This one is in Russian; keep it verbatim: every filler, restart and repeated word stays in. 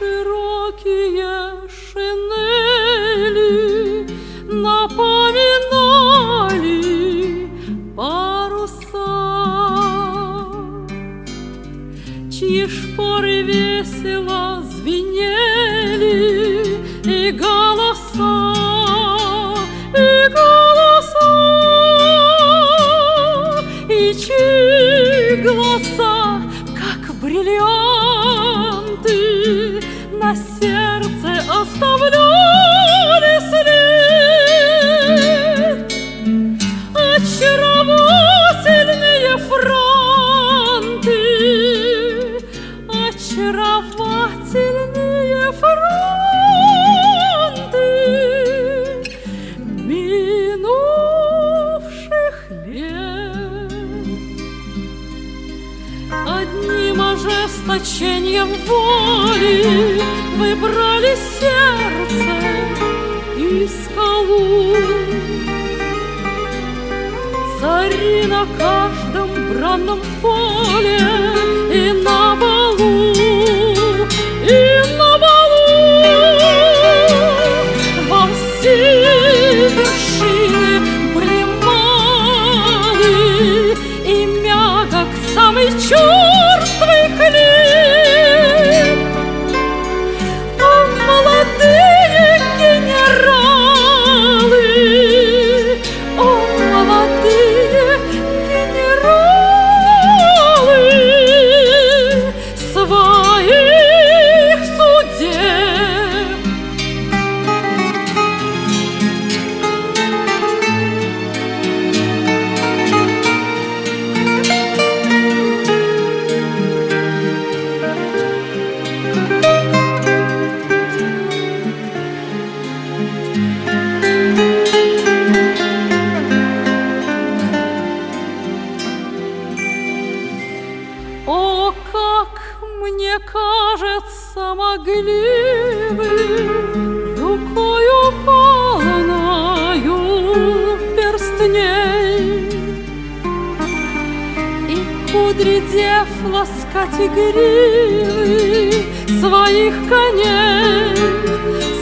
широкие шинели напоминали паруса, чьи шпоры весело звенели, и голоса, и голоса, и чьи глаза, как бриллианты, на сердце оставляли след. Очаровательные франты, очаровательные франты минувших лет. Одним ожесточением воли выбрали сердце и скалу. Цари на каждом бранном поле и на балу, и на балу во все вершины были малы, и мягок самый черствый хлеб. А молодые генералы, о, молодые генералы, своих судеб. О, как мне кажется, могли вы рукою полною перстней и кудри дев ласкать и гривы своих коней